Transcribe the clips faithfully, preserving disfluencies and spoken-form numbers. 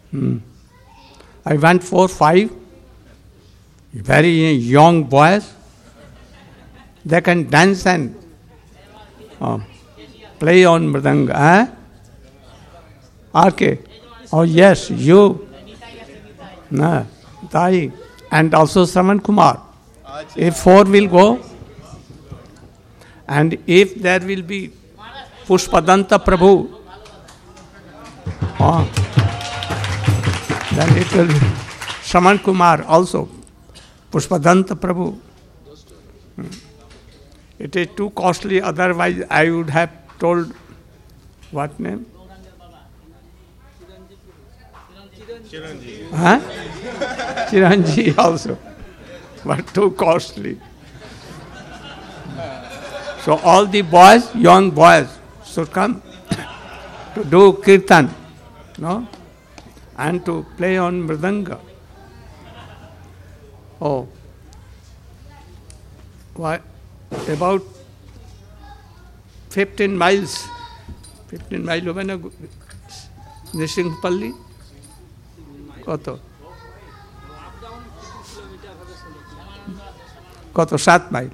Hmm. I went four, five, very young boys. They can dance and uh, play on mridanga. Eh? R K. Oh yes, you. Nah, Tai. And also Shravan Kumar. If four will go, and if there will be Pushpadanta Prabhu, oh, then it will be Shravan Kumar also, Pushpadanta Prabhu. It is too costly, otherwise I would have told, what name? Chiranji. Huh? Chiranji also, but too costly. So all the boys, young boys, should come to do kirtan, no, and to play on mridanga. Oh, what about fifteen miles? Fifteen miles over na Nisingpalli. Koto? Koto সাত mile.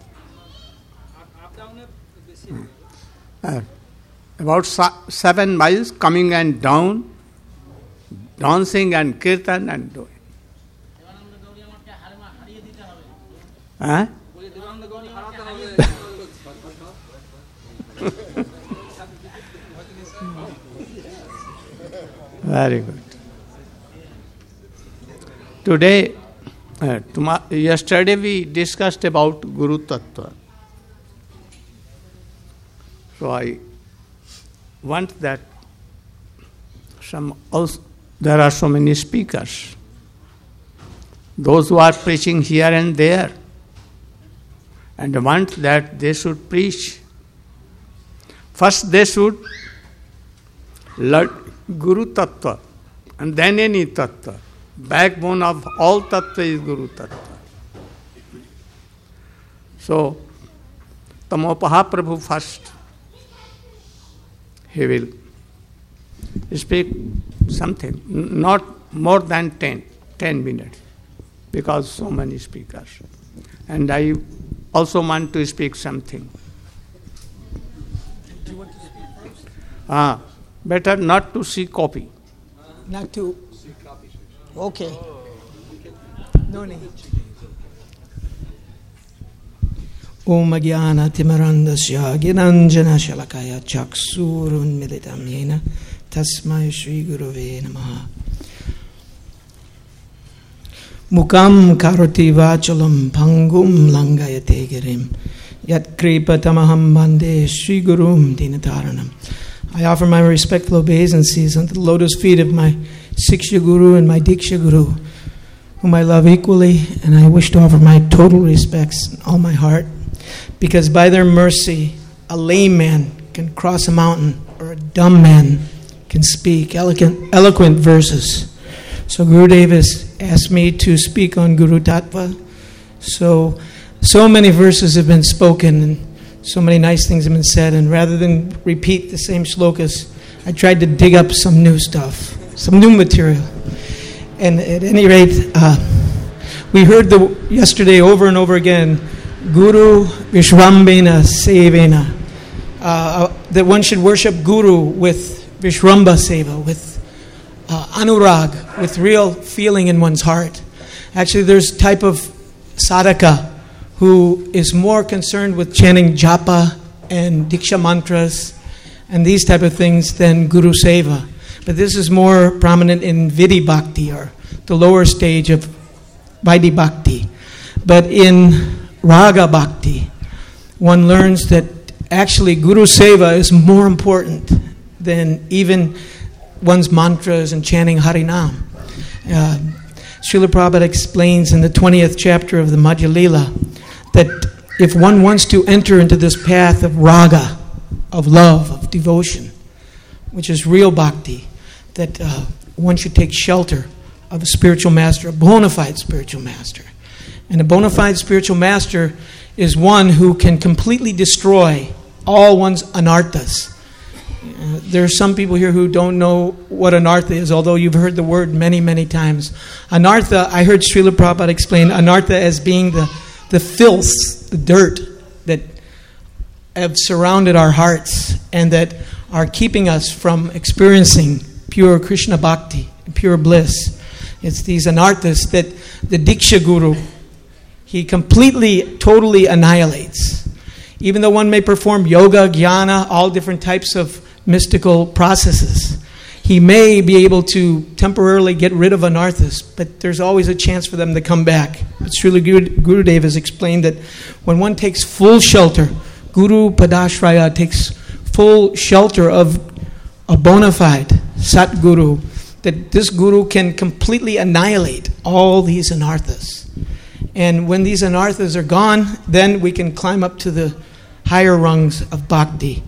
Uh, about seven miles coming and down, dancing and kirtan and doing. Huh? Very good. Today, uh, tomorrow, yesterday we discussed about Guru Tattva. So I want that some also, there are so many speakers, those who are preaching here and there, and want that they should preach. First they should learn Guru Tattva, and then any Tattva. Backbone of all Tattva is Guru Tattva. So, Tamopaha Prabhu first, he will speak something, not more than ten, ten minutes, because so many speakers. And I also want to speak something. Do you want to speak first? Ah, better not to see copy. Not to see copy. Okay. No need. Om Jnana Timarandasya Ginanjana Shalakaya Chaksurun Militam Yena Tasmai Shri Gurave Namaha. Mukam Karoti Vachalam Pangum Langayate Girim Yat Kripa Tamaham Bande Shri Gurum Dinataranam. I offer my respectful obeisances unto the lotus feet of my Siksha Guru and my Diksha Guru, whom I love equally, and I wish to offer my total respects in all my heart, because by their mercy, a lame man can cross a mountain, or a dumb man can speak eloquent, eloquent verses. So Gurudev has asked me to speak on Guru Tattva. So, so many verses have been spoken, and so many nice things have been said, and rather than repeat the same shlokas, I tried to dig up some new stuff, some new material. And at any rate, uh, we heard the yesterday over and over again, Guru Vishwambena Sevena, uh, that one should worship Guru with Vishwamba Seva, with uh, Anurag, with real feeling in one's heart. Actually, there's a type of sadhaka who is more concerned with chanting japa and diksha mantras and these type of things than Guru Seva. But this is more prominent in Vidhi Bhakti, or the lower stage of Vaidhi Bhakti. But in Raga Bhakti, one learns that actually Guru Seva is more important than even one's mantras and chanting Harinam. Uh, Srila Prabhupada explains in the twentieth chapter of the Madhya Lila that if one wants to enter into this path of raga, of love, of devotion, which is real bhakti, that uh, one should take shelter of a spiritual master, a bona fide spiritual master. And a bona fide spiritual master is one who can completely destroy all one's anarthas, Uh, there are some people here who don't know what anartha is, although you've heard the word many, many times. Anartha, I heard Srila Prabhupada explain anartha as being the, the filth, the dirt that have surrounded our hearts and that are keeping us from experiencing pure Krishna bhakti, pure bliss. It's these anarthas that the Diksha Guru, he completely, totally annihilates. Even though one may perform yoga, jnana, all different types of mystical processes, he may be able to temporarily get rid of anarthas, but there's always a chance for them to come back. But Srila Gurudev has explained that when one takes full shelter, Guru Padashraya takes full shelter of a bona fide Satguru, that this Guru can completely annihilate all these anarthas. And when these anarthas are gone, then we can climb up to the higher rungs of bhakti.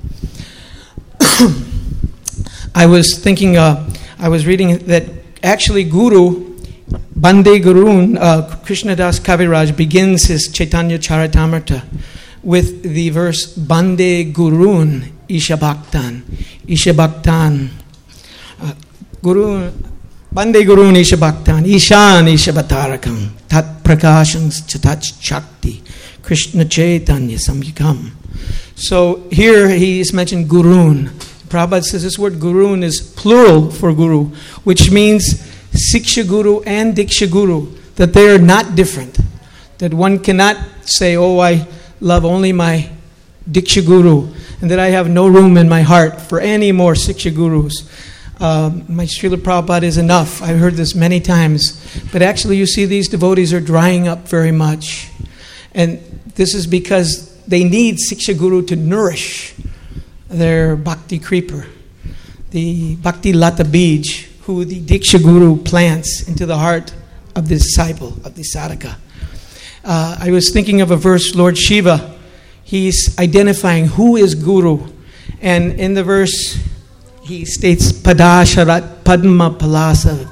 I was thinking, uh, I was reading that actually Guru, Bande Gurun, uh, Krishnadas Kaviraj begins his Chaitanya Charitamrita with the verse Bande Gurun Isha Bhaktan. Isha Bhaktan. Uh, Guru, Bande Gurun Isha Bhaktan. Ishan Isha Bhatarakam. Tat Prakasham Chatat Shakti. Krishna Chaitanya Samyukam. So here he is mentioned Gurun. Prabhupada says this word Gurun is plural for Guru, which means Siksha Guru and Diksha Guru, that they are not different. That one cannot say, oh, I love only my Diksha Guru, and that I have no room in my heart for any more Siksha Gurus. Uh, my Srila Prabhupada is enough. I've heard this many times. But actually you see these devotees are drying up very much. And this is because they need Siksha Guru to nourish their Bhakti creeper, the Bhakti Lata Bij, who the Diksha Guru plants into the heart of the disciple, of the sadhaka. Uh, I was thinking of a verse, Lord Shiva, he's identifying who is Guru. And in the verse, he states, Padasharat Padma Palasa,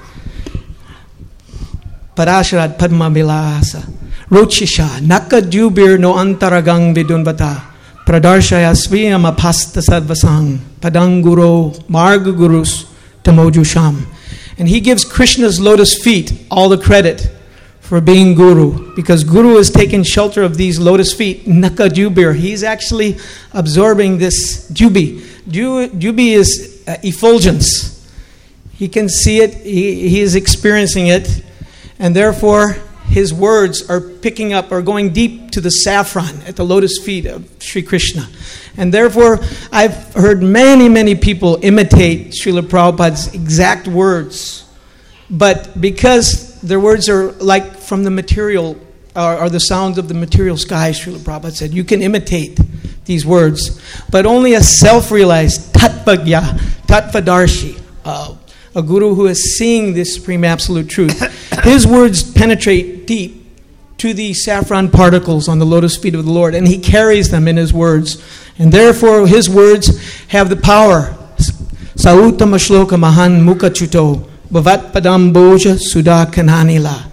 Padasharat Padma Bilasa, Rochisha, Naka Jubir no Antaragang Vidunvata, Pradarshaya Sviyam Apasta Sadvasang, Padanguro, Marga Gurus, Tamojusham. And he gives Krishna's lotus feet all the credit for being Guru, because Guru has taken shelter of these lotus feet, Naka Jubir. He's actually absorbing this Jubi. Jubi is uh, effulgence. He can see it, he, he is experiencing it, and therefore his words are picking up, are going deep to the saffron at the lotus feet of Sri Krishna. And therefore, I've heard many, many people imitate Srila Prabhupada's exact words. But because their words are like from the material, are, are the sounds of the material sky, Srila Prabhupada said, you can imitate these words. But only a self-realized tatvagya, tattvadarshi, uh, a guru who is seeing this supreme absolute truth, his words penetrate deep to the saffron particles on the lotus feet of the Lord, and he carries them in his words. And therefore his words have the power. Sautama shloka mahan mukha chuto bhavat padam boja sudha kananila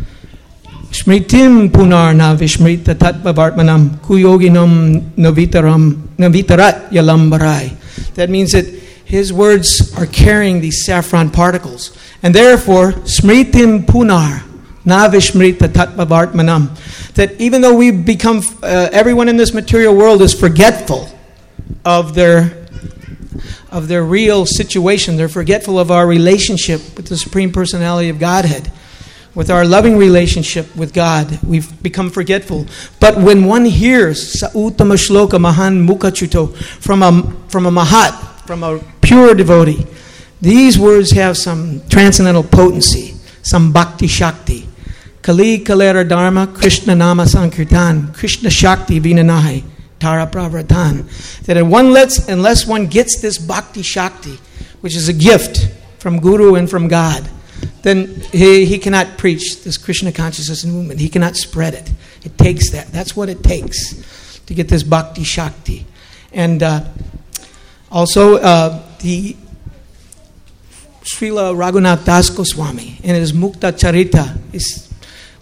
smritim punar na vishmrita tatvavartmanam kuyoginam navitaram navitarat yalambarai. That means that his words are carrying these saffron particles. And therefore, smritim punar, navishmrita tattvavartmanam, that even though we become, uh, everyone in this material world is forgetful of their, of their real situation. They're forgetful of our relationship with the Supreme Personality of Godhead, with our loving relationship with God. We've become forgetful. But when one hears Sautama Shloka Mahan Mukhachuto from a, from a Mahat, from a pure devotee, these words have some transcendental potency, some bhakti shakti. Kali kalera dharma, Krishna nama sankirtan, Krishna shakti vinanahi, tara pravratan. That one lets, unless one gets this bhakti shakti, which is a gift from Guru and from God, then he, he cannot preach this Krishna consciousness and movement. He cannot spread it. It takes that. That's what it takes to get this bhakti shakti. And uh, also, uh, the Srila Raghunath Das Goswami in his Mukta Charita is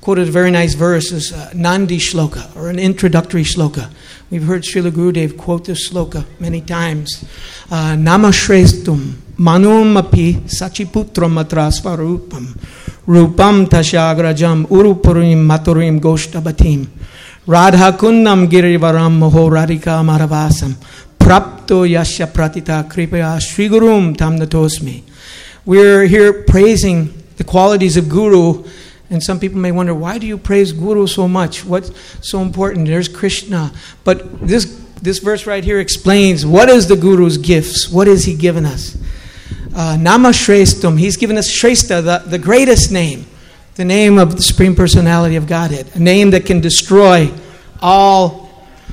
quoted a very nice verse as uh, Nandi Shloka, or an introductory shloka. We've heard Srila Gurudev quote this shloka many times. Uh, Namashrestум manum api sachiputram atra svarupam rupam tashagrajam urupurim maturim goshtabatim radha kunnam girivaram moho radhika maravasam prapto yasya pratita kripaya Sri Gurum tam natosmi. We're here praising the qualities of Guru, and some people may wonder, why do you praise Guru so much? What's so important? There's Krishna. But this this verse right here explains what is the Guru's gifts. What has he given us? Uh, Nama Shrestvam. He's given us Shrestha, the, the greatest name. The name of the Supreme Personality of Godhead. A name that can destroy all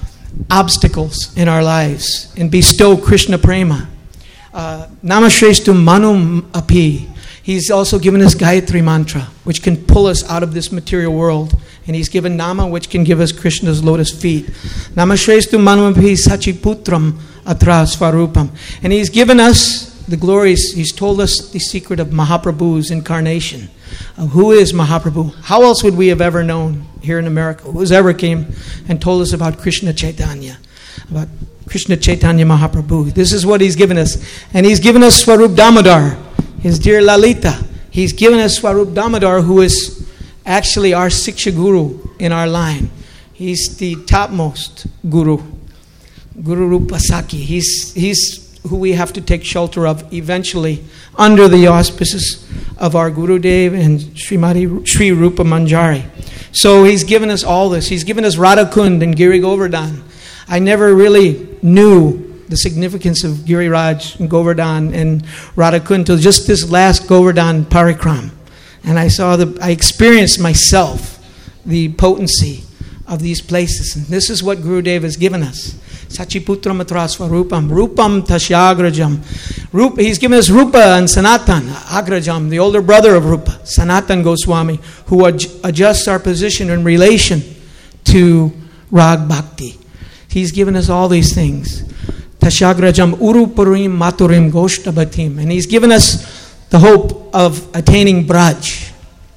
obstacles in our lives and bestow Krishna Prema. Uh, Nama Shrestvam Manum Api. He's also given us Gayatri Mantra, which can pull us out of this material world. And he's given Nama, which can give us Krishna's lotus feet. Namashrestu Manumabhi Sachiputram Atra Svarupam. And he's given us the glories. He's told us the secret of Mahaprabhu's incarnation. Uh, who is Mahaprabhu? How else would we have ever known here in America? Who's ever came and told us about Krishna Chaitanya? About Krishna Chaitanya Mahaprabhu. This is what he's given us. And he's given us Swarup Damodar, his dear Lalita. He's given us Swarup Damodar, who is actually our Siksha Guru in our line. He's the topmost Guru. Guru Rupa Saki. He's, he's who we have to take shelter of eventually under the auspices of our Gurudev and Srimati Sri Rupa Manjari. So he's given us all this. He's given us Radhakund and Giri Govardhan. I never really knew the significance of Giriraj and Govardhan and Radhakund until just this last Govardhan Parikram. And I saw the, I experienced myself the potency of these places. And this is what Gurudev has given us. Sachiputram Atrasvarupam, Rupam Tasyagrajam. Rupa, he's given us Rupa and Sanatan, Agrajam, the older brother of Rupa, Sanatan Goswami, who adj- adjusts our position in relation to Rag Bhakti. He's given us all these things. Tasyagrajam Urupurim Maturim Goshtabatim. And he's given us the hope of attaining Braj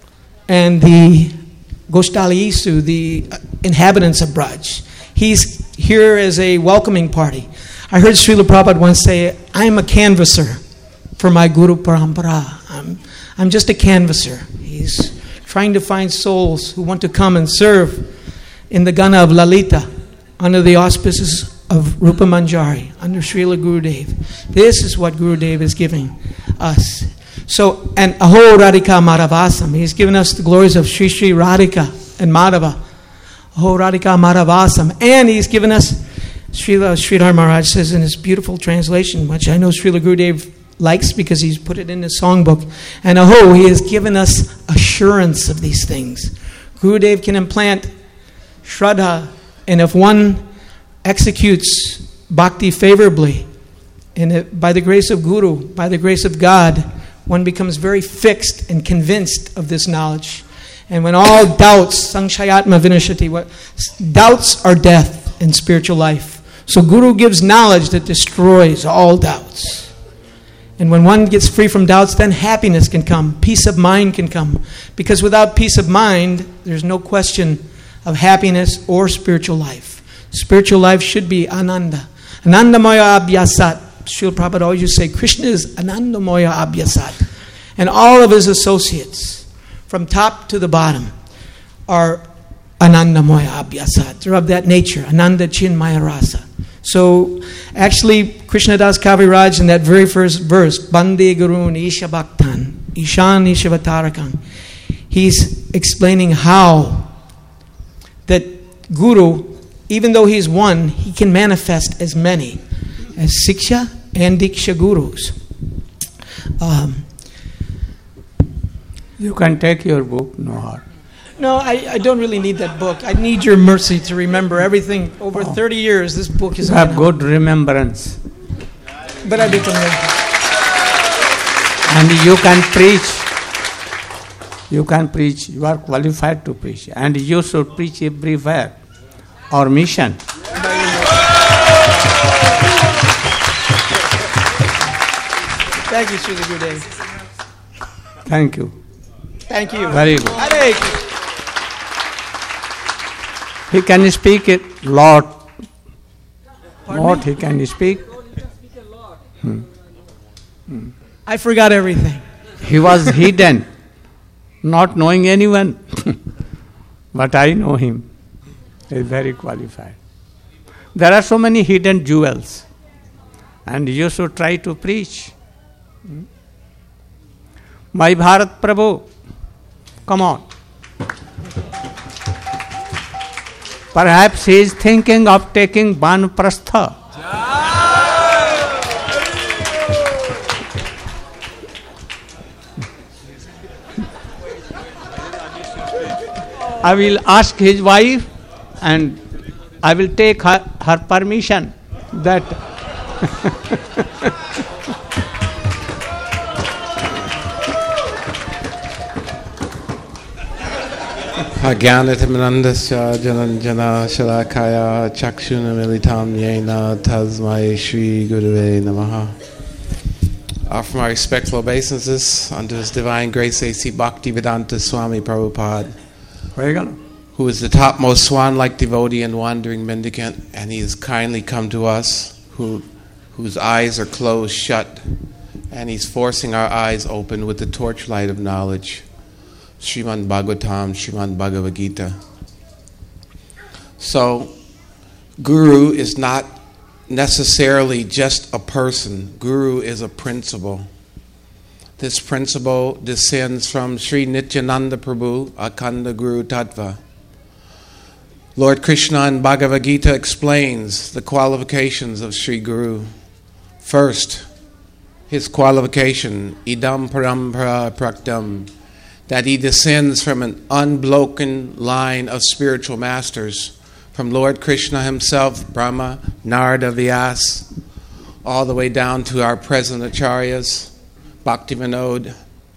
and the Goshtali-Isu, the inhabitants of Braj. He's here as a welcoming party. I heard Srila Prabhupada once say, I'm a canvasser for my Guru Parampara. I'm, I'm just a canvasser. He's trying to find souls who want to come and serve in the Gana of Lalita under the auspices of Rupa Manjari, under Srila Gurudev. This is what Gurudev is giving us. So, and Aho Radhika Madhavasam. He's given us the glories of Sri Sri Radhika and Madhava. Aho Radhika Madhavasam. And he's given us, Srila Sridhar Maharaj says in his beautiful translation, which I know Srila Gurudev likes because he's put it in his songbook. And Aho, he has given us assurance of these things. Gurudev can implant Shraddha, and if one executes bhakti favorably, and it, by the grace of Guru, by the grace of God, one becomes very fixed and convinced of this knowledge. And when all doubts, Sanshayatma Vinashati, what doubts are death in spiritual life. So Guru gives knowledge that destroys all doubts. And when one gets free from doubts, then happiness can come, peace of mind can come. Because without peace of mind, there's no question of happiness or spiritual life. Spiritual life should be ananda. Anandamaya abhyasat. Srila Prabhupada always used to say, Krishna is Anandamaya Abhyasat. And all of his associates, from top to the bottom, are Anandamaya Abhyasat. They're of that nature, Ananda Chinmaya Rasa. So, actually, Krishnadas Kaviraj in that very first verse, Bande Gurun Isha Bhaktan, Ishan Isha Vatarakan, he's explaining how that Guru, even though he's one, he can manifest as many, as Siksha and Diksha Gurus. Um, you can take your book, no harm. No, I, I don't really need that book. I need your mercy to remember everything. Over oh. thirty years, this book is... You have good remembrance. But I do remember. And you can preach. You can preach. You are qualified to preach. And you should preach everywhere. Our mission. Thank you, Srila Gurudev. Thank you. Thank you. Very good. Hare Krishna. He can speak it lot. Pardon What me? he can speak. Hmm. I forgot everything. He was hidden, not knowing anyone. But I know him. He is very qualified. There are so many hidden jewels. And you should try to preach. Hmm? My Bharat Prabhu, come on. Perhaps he is thinking of taking Banprastha. I will ask his wife and I will take her, her permission that Ajnanatimandasya jananjana shalakaya chakshuna militam yena tasmai Shri Guruve Namaha. Offer my respectful obeisances unto His Divine Grace A C Bhaktivedanta Swami Prabhupada, who is the topmost swan-like devotee and wandering mendicant, and he has kindly come to us, who, whose eyes are closed shut, and he's forcing our eyes open with the torchlight of knowledge. Srimad Bhagavatam, Srimad Bhagavad Gita. So, Guru is not necessarily just a person. Guru is a principle. This principle descends from Sri Nityananda Prabhu, Akhanda Guru Tattva. Lord Krishna in Bhagavad Gita explains the qualifications of Sri Guru. First, his qualification, idam parampara praktam, that he descends from an unbroken line of spiritual masters, from Lord Krishna himself, Brahma, Narada, Vyas, all the way down to our present acharyas, Bhaktivinoda.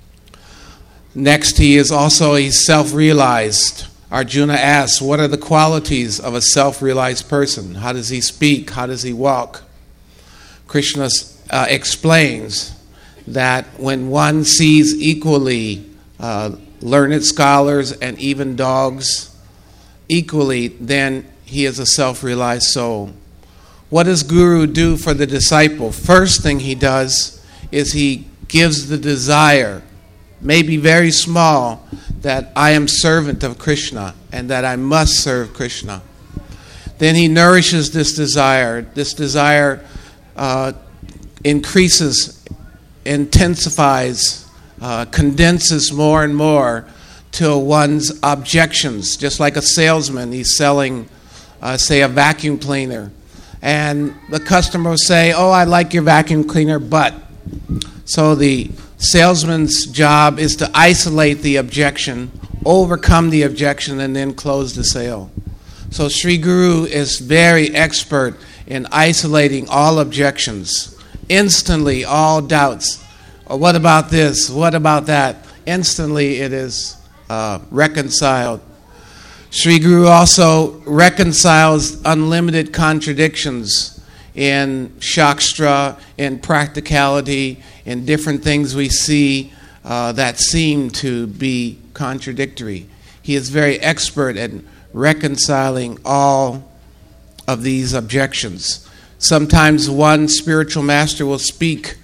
Next, he is also a self-realized. Arjuna asks, what are the qualities of a self-realized person? How does he speak? How does he walk? Krishna uh, explains that when one sees equally uh, learned scholars and even dogs equally, then he is a self-realized soul. What does Guru do for the disciple? First thing he does is he gives the desire, maybe very small, that I am servant of Krishna and that I must serve Krishna. Then he nourishes this desire. This desire uh, increases, intensifies, uh, condenses more and more till one's objections. Just like a salesman, he's selling, uh, say, a vacuum cleaner. And the customer will say, oh, I like your vacuum cleaner, but. So the salesman's job is to isolate the objection, overcome the objection, and then close the sale. So Sri Guru is very expert in isolating all objections, instantly all doubts. Oh, what about this? What about that? Instantly it is uh, reconciled. Sri Guru also reconciles unlimited contradictions in Shakstra, in practicality, in different things we see uh, that seem to be contradictory. He is very expert at reconciling all of these objections. Sometimes one spiritual master will speak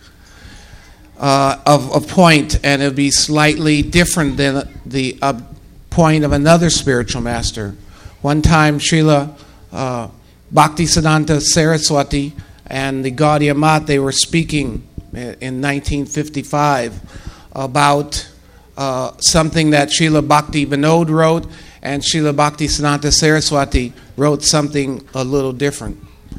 uh, of a point and it'll be slightly different than the uh, point of another spiritual master. One time Srila uh, Bhaktisiddhanta Saraswati and the Gaudiya Math, they were speaking in nineteen fifty-five about uh, something that Srila Bhakti Vinod wrote, and Srila Bhaktisiddhanta Saraswati wrote something a little different.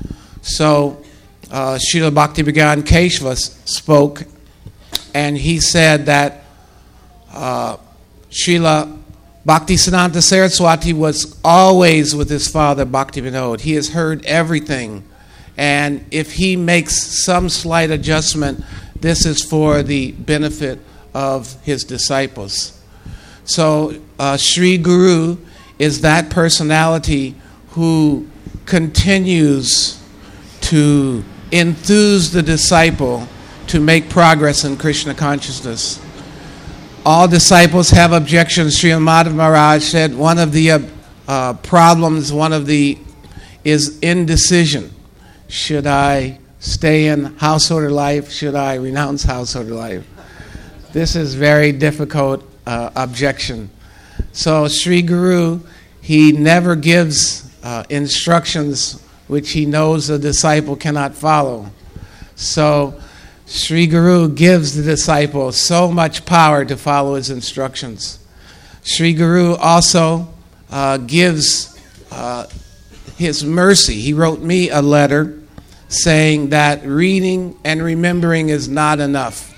So uh, Srila Bhakti Bhagavan Keshava spoke, and he said that uh, Srila Bhaktisiddhanta Saraswati was always with his father Bhakti Vinod. He has heard everything. And if he makes some slight adjustment, this is for the benefit of his disciples. So uh, Sri Guru is that personality who continues to enthuse the disciple to make progress in Krishna consciousness. All disciples have objections. Sri Madhav Maharaj said one of the uh, uh, problems, one of the is indecision. Should I stay in householder life? Should I renounce householder life? This is very difficult uh, objection. So Sri Guru, he never gives uh, instructions which he knows the disciple cannot follow. So Sri Guru gives the disciple so much power to follow his instructions. Sri Guru also uh, gives uh, his mercy. He wrote me a letter saying that reading and remembering is not enough.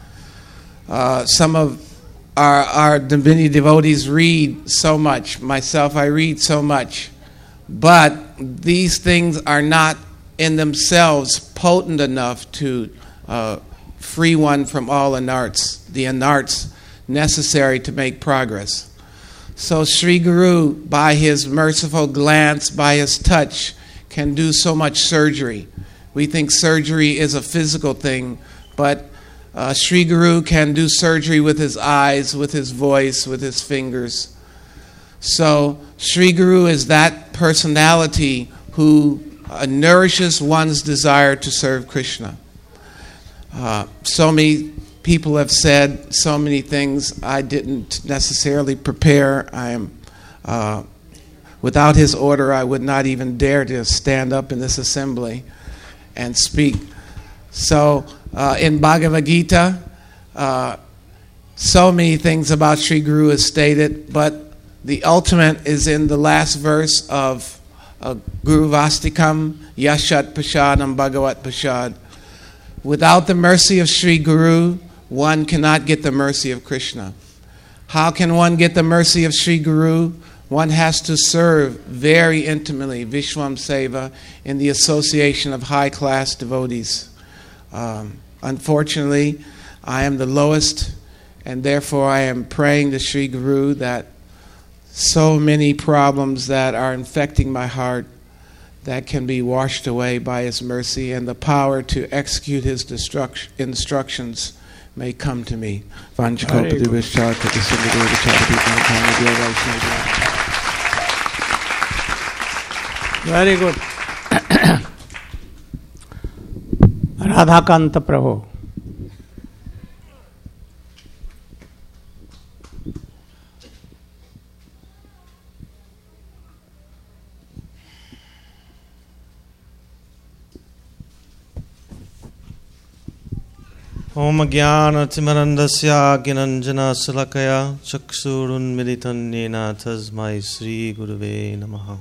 Uh, some of our, our divinity devotees read so much. Myself, I read so much. But these things are not in themselves potent enough to uh, free one from all anarts, the anarts necessary to make progress. So Sri Guru, by his merciful glance, by his touch, can do so much surgery. We think surgery is a physical thing, but uh, Sri Guru can do surgery with his eyes, with his voice, with his fingers. So Sri Guru is that personality who uh, nourishes one's desire to serve Krishna. Uh, so many people have said so many things I didn't necessarily prepare. I am, uh, without his order, I would not even dare to stand up in this assembly and speak. So uh, in Bhagavad Gita, uh, so many things about Sri Guru is stated, but the ultimate is in the last verse of uh, Guru Vastikam Yashat Pashadam Bhagavat Pashad. Without the mercy of Sri Guru, one cannot get the mercy of Krishna. How can one get the mercy of Sri Guru? One has to serve very intimately, Vishwam Seva, in the association of high-class devotees. Um, unfortunately, I am the lowest, and therefore I am praying to Sri Guru that so many problems that are infecting my heart that can be washed away by his mercy, and the power to execute his destruct- instructions may come to me. Very good. Radhakanta Prabhu. Om Jnana Timarandasya Gnanjana Salakaya Chaksurunmilitan Nena Tasmai Sri Gurave Namaha.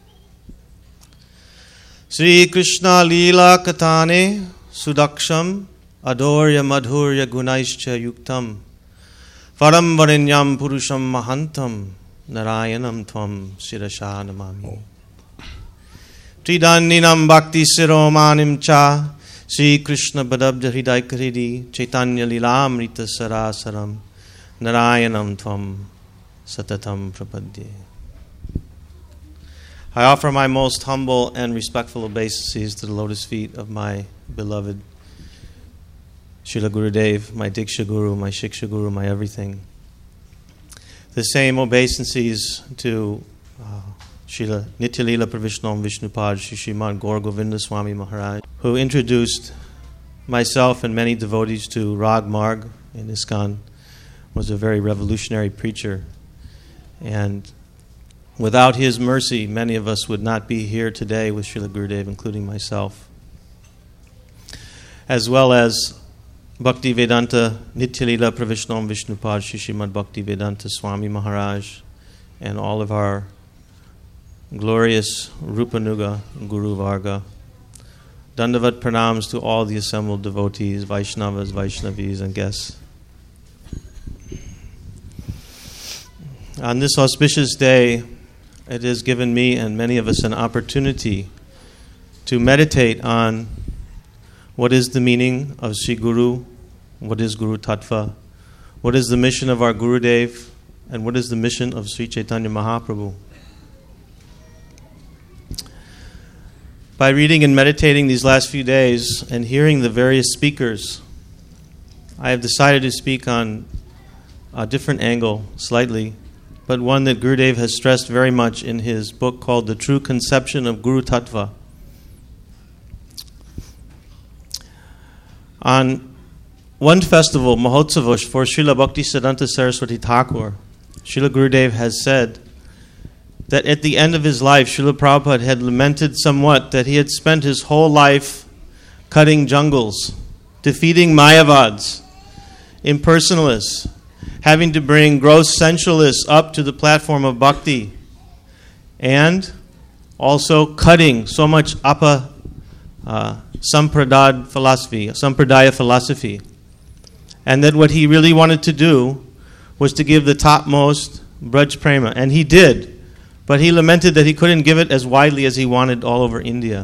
Sri Krishna Leela Katane Sudaksham Adorya Madhurya Gunaischa Yuktam Param Varinyam Purusham Mahantam Narayanam Tvam Shirasha Namami. Tridaninam Bhakti Siromanim Cha Sri Krishna Badabja Hridaikaridi Chaitanya Lilamrita Sarasaram Narayanam Tvam Satatam Prapadye. I offer my most humble and respectful obeisances to the lotus feet of my beloved Srila Gurudev, my Diksha Guru, my Shiksha Guru, my everything. The same obeisances to uh, Srila Nityalila Pravishnam Vishnupad Shri Srimad Gaur Govinda Swami Maharaj, who introduced myself and many devotees to Rag Marg in ISKCON, was a very revolutionary preacher. And without his mercy, many of us would not be here today with Srila Gurudev, including myself. As well as Bhakti Vedanta Nityalila Pravishnam Vishnupad Shri Srimad Bhakti Vedanta Swami Maharaj, and all of our glorious Rupanuga Guru Varga. Dandavat pranams to all the assembled devotees, Vaishnavas, Vaishnavis, and guests. On this auspicious day, it has given me and many of us an opportunity to meditate on what is the meaning of Sri Guru, what is Guru Tattva, what is the mission of our Gurudev, and what is the mission of Sri Chaitanya Mahaprabhu. By reading and meditating these last few days and hearing the various speakers, I have decided to speak on a different angle, slightly, but one that Gurudev has stressed very much in his book called The True Conception of Guru Tattva. On one festival, Mahotsava, for Srila Bhaktisiddhanta Saraswati Thakur, Srila Gurudev has said that at the end of his life, Srila Prabhupada had lamented somewhat that he had spent his whole life cutting jungles, defeating Mayavads, impersonalists, having to bring gross sensualists up to the platform of bhakti, and also cutting so much apa uh, sampradad philosophy, sampradaya philosophy, and that what he really wanted to do was to give the topmost Braj Prema, and he did. But he lamented that he couldn't give it as widely as he wanted all over India.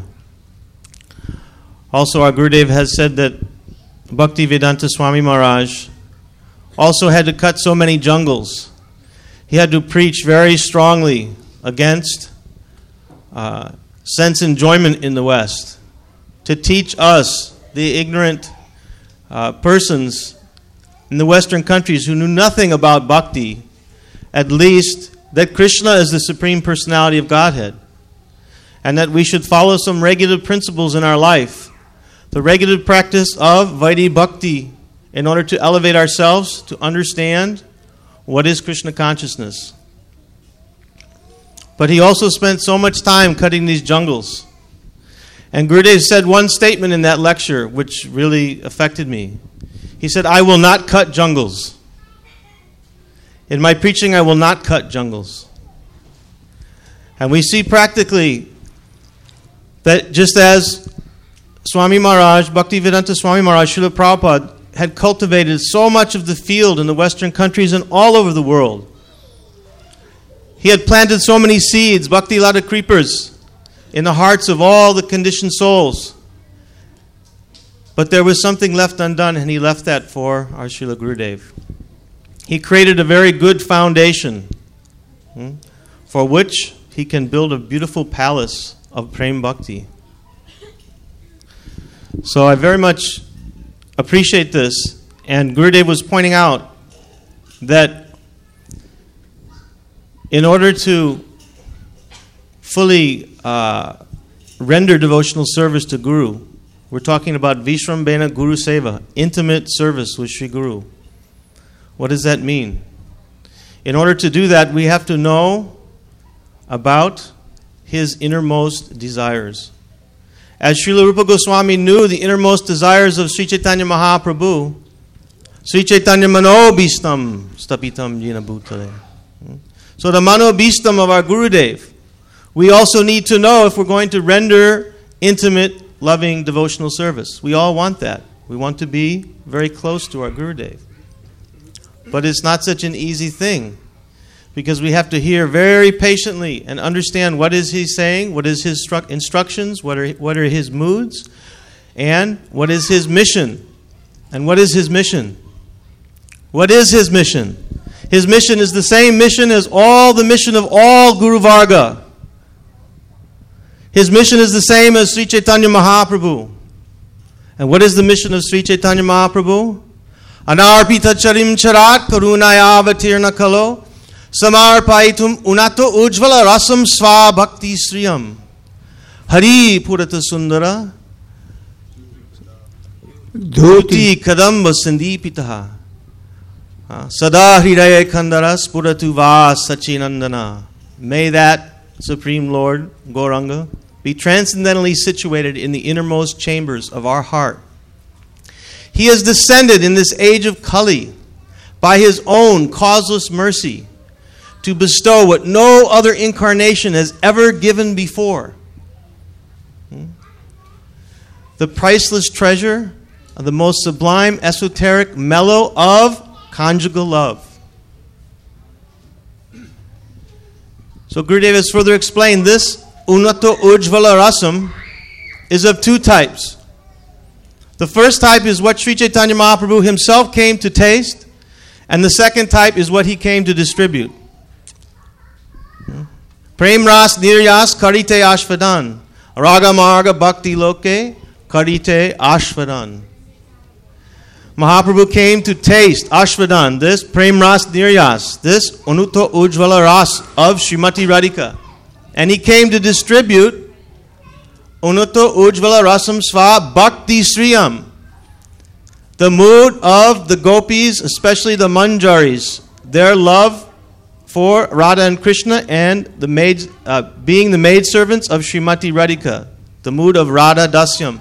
Also, our Gurudev has said that Bhaktivedanta Swami Maharaj also had to cut so many jungles. He had to preach very strongly against uh, sense enjoyment in the West, to teach us, the ignorant uh, persons in the Western countries who knew nothing about bhakti, at least that Krishna is the Supreme Personality of Godhead, and that we should follow some regulative principles in our life. The regulative practice of Vaidhi Bhakti in order to elevate ourselves to understand what is Krishna consciousness. But he also spent so much time cutting these jungles. And Gurudev said one statement in that lecture which really affected me. He said, "I will not cut jungles. In my preaching, I will not cut jungles." And we see practically that just as Swami Maharaj, Bhaktivedanta Swami Maharaj, Srila Prabhupada, had cultivated so much of the field in the Western countries and all over the world. He had planted so many seeds, Bhakti Lata creepers, in the hearts of all the conditioned souls. But there was something left undone, and he left that for our Srila Gurudev. He created a very good foundation hmm, for which he can build a beautiful palace of Prem Bhakti. So I very much appreciate this. And Gurudev was pointing out that in order to fully uh, render devotional service to Guru, we're talking about Vishrambena Guru Seva, intimate service with Sri Guru. What does that mean? In order to do that, we have to know about his innermost desires. As Srila Rupa Goswami knew the innermost desires of Sri Chaitanya Mahaprabhu, Sri Chaitanya Manobhistam Stapitam Jina Bhutale. So the Manobhistam of our Gurudev, we also need to know if we're going to render intimate, loving, devotional service. We all want that. We want to be very close to our Gurudev. But it's not such an easy thing, because we have to hear very patiently and understand what is he saying, what is his stru- instructions, what are, what are his moods, and what is his mission. And what is his mission? What is his mission? His mission is the same mission as all the mission of all Guru Varga. His mission is the same as Sri Chaitanya Mahaprabhu. And what is the mission of Sri Chaitanya Mahaprabhu? Anarpita charim charat karunayavatirna kalo samarpaitum unato ujvala rasam sva bhakti sriyam hari purata sundara dhoti kadamba sandipitaha sada hridaya khandaras puratu va sachinandana. May that Supreme Lord Gauranga be transcendentally situated in the innermost chambers of our heart. He has descended in this age of Kali by his own causeless mercy to bestow what no other incarnation has ever given before. The priceless treasure of the most sublime, esoteric mellow of conjugal love. So Gurudev has further explained this Unato Ujvala Rasam is of two types. The first type is what Sri Chaitanya Mahaprabhu himself came to taste, and the second type is what he came to distribute. Prem Ras Niryas Karite Ashvadan Raga Marga Bhakti Loke Karite Ashvadan. Mahaprabhu came to taste Ashvadan, this Prem Ras Niryas, this Unuto Ujvala Ras of Srimati Radhika. And he came to distribute Unuto Ujvala Rasam Sva Bhakti Sriyam, the mood of the gopis, especially the Manjaris, their love for Radha and Krishna and the maids, uh, being the maidservants of Srimati Radhika, the mood of Radha Dasyam.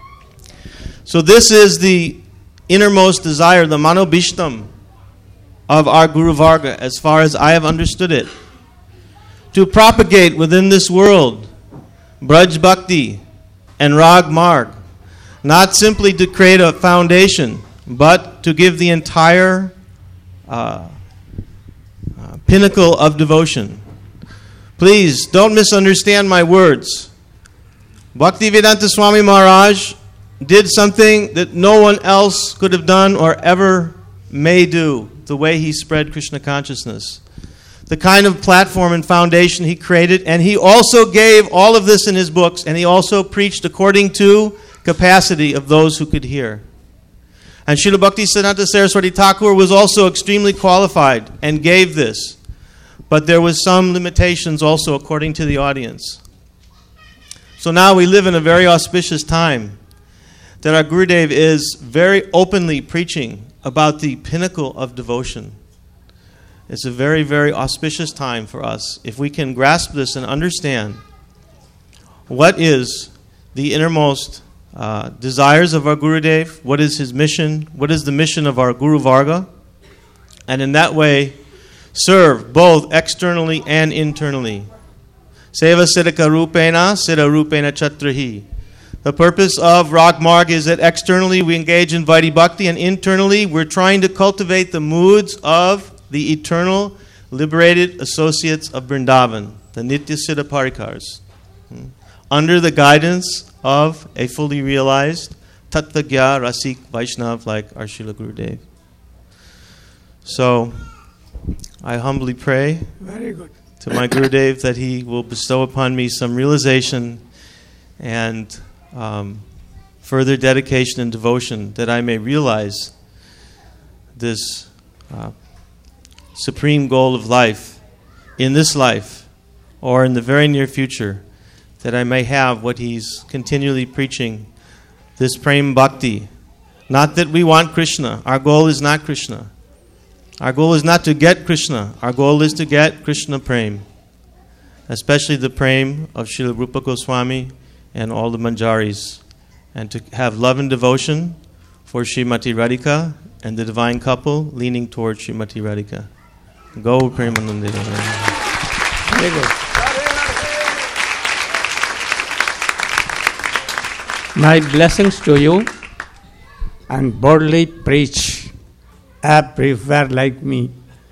So this is the innermost desire, the manobishtam of our Guru Varga, as far as I have understood it. To propagate within this world Braj Bhakti and Rag Marg, not simply to create a foundation, but to give the entire uh, uh, pinnacle of devotion. Please don't misunderstand my words. Bhaktivedanta Swami Maharaj did something that no one else could have done or ever may do, the way he spread Krishna consciousness. The kind of platform and foundation he created, and he also gave all of this in his books, and he also preached according to capacity of those who could hear. And Srila Bhaktisiddhanta Saraswati Thakur was also extremely qualified and gave this, but there was some limitations also according to the audience. So now we live in a very auspicious time that our Gurudev is very openly preaching about the pinnacle of devotion. It's a very, very auspicious time for us. If we can grasp this and understand what is the innermost uh, desires of our Gurudev, what is his mission, what is the mission of our Guru Varga, and in that way serve both externally and internally. Seva siddhaka rupena, siddha rupena chatrahi. The purpose of Rag Marg is that externally we engage in Vaidhi Bhakti, and internally we're trying to cultivate the moods of the eternal liberated associates of Vrindavan, the Nitya Siddha Parikars, hmm, under the guidance of a fully realized Tattvagya Rasik Vaishnav like our Srila Gurudev. So, I humbly pray Very good. to my Gurudev that he will bestow upon me some realization and um, further dedication and devotion, that I may realize this uh, supreme goal of life in this life or in the very near future, that I may have what he's continually preaching, this Prem Bhakti. Not that we want Krishna. Our goal is not Krishna. Our goal is not to get Krishna. Our goal is to get Krishna Prem, especially the Prem of Srila Rupa Goswami and all the Manjaris, and to have love and devotion for Srimati Radhika and the divine couple leaning towards Srimati Radhika. Go Premanande. Very good. My blessings to you, and boldly preach everywhere like me.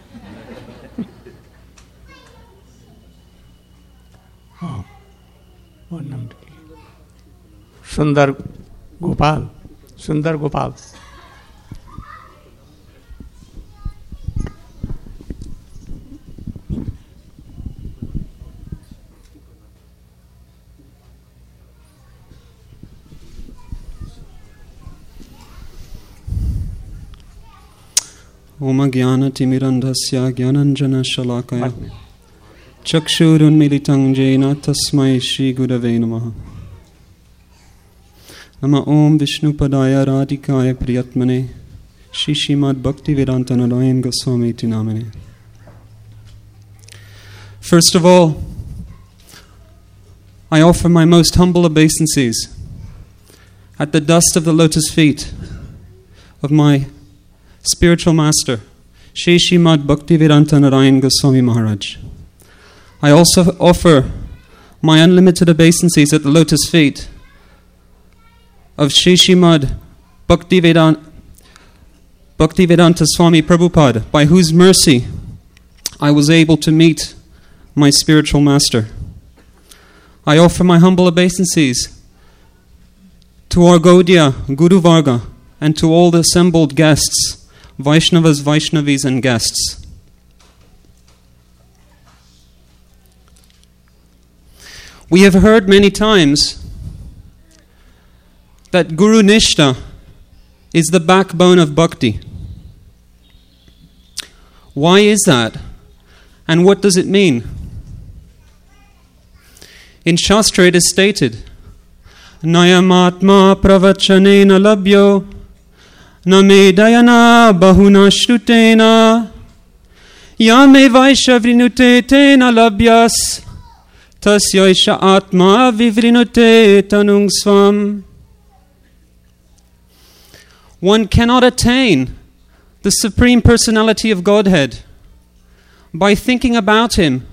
Oh, what name? Sundar Gopal. Sundar Gopal. Om Jnana-timirandhasya Jnananjana-shalakaya Chakshurunmilitang Jena Tasmai Shri Gurave Namaha. Nama Om Vishnupadaya Radhikaya Priyatmane Shri Srimad Bhaktivedanta Narayan Goswami Tinamane. First of all, I offer my most humble obeisances at the dust of the lotus feet of my spiritual master, Shri Srimad Bhaktivedanta Narayan Goswami Maharaj. I also offer my unlimited obeisances at the lotus feet of Shri Srimad Bhaktivedanta, Bhaktivedanta Swami Prabhupada, by whose mercy I was able to meet my spiritual master. I offer my humble obeisances to our Gaudiya, Guru Varga, and to all the assembled guests, Vaishnavas, Vaishnavis, and guests. We have heard many times that Guru Nishta is the backbone of bhakti. Why is that? And what does it mean? In Shastra it is stated, Nayamatma pravachanena labhyo namedayana bahuna shrutena yame vaishavrinute tena labhyas tasyaisha atma vivrinute tanung svam. One cannot attain the Supreme Personality of Godhead by thinking about Him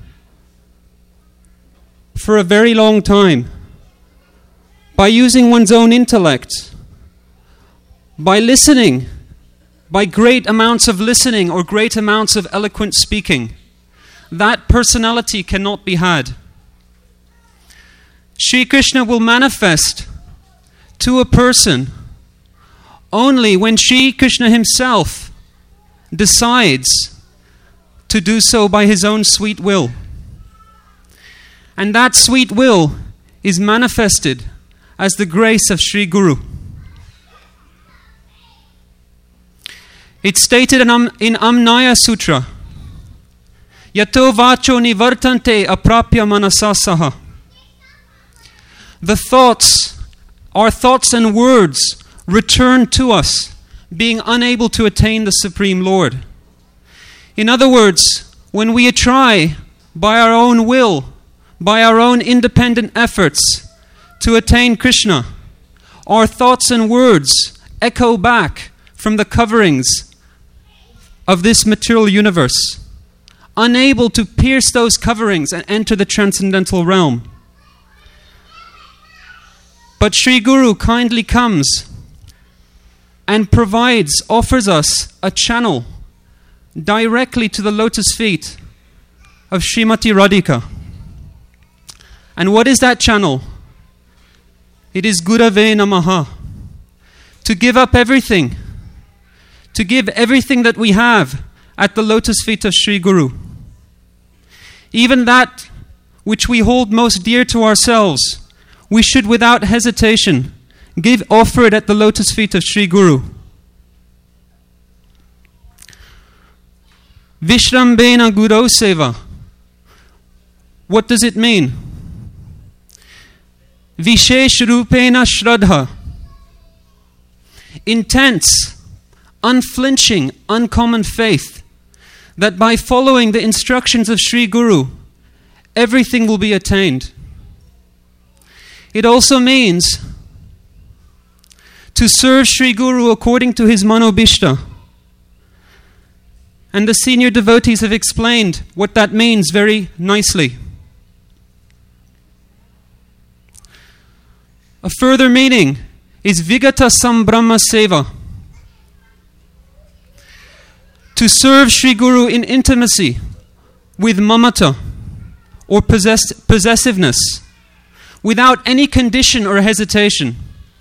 for a very long time, by using one's own intellect, by listening, by great amounts of listening or great amounts of eloquent speaking. That personality cannot be had. Sri Krishna will manifest to a person only when Sri Krishna himself decides to do so by his own sweet will. And that sweet will is manifested as the grace of Sri Guru. It's stated in, Am- in Amnaya Sutra, Yato vacho nivartante aprapya manasasaha. The thoughts, our thoughts and words return to us, being unable to attain the Supreme Lord. In other words, when we try by our own will, by our own independent efforts to attain Krishna, our thoughts and words echo back from the coverings of this material universe, unable to pierce those coverings and enter the transcendental realm. But Sri Guru kindly comes and provides, offers us a channel directly to the lotus feet of Srimati Radhika. And what is that channel? It is Gurave Namaha. To give up everything, to give everything that we have at the lotus feet of Sri Guru. Even that which we hold most dear to ourselves, we should without hesitation give, offer it at the lotus feet of Sri Guru. Vishrambena Guru Seva. What does it mean? Vishesh Rupena Shraddha. Intense, unflinching, uncommon faith that by following the instructions of Sri Guru, everything will be attained. It also means to serve Sri Guru according to his manobishta. And the senior devotees have explained what that means very nicely. A further meaning is Vigata Sambrahma Seva. To serve Sri Guru in intimacy with mamata or possess- possessiveness without any condition or hesitation.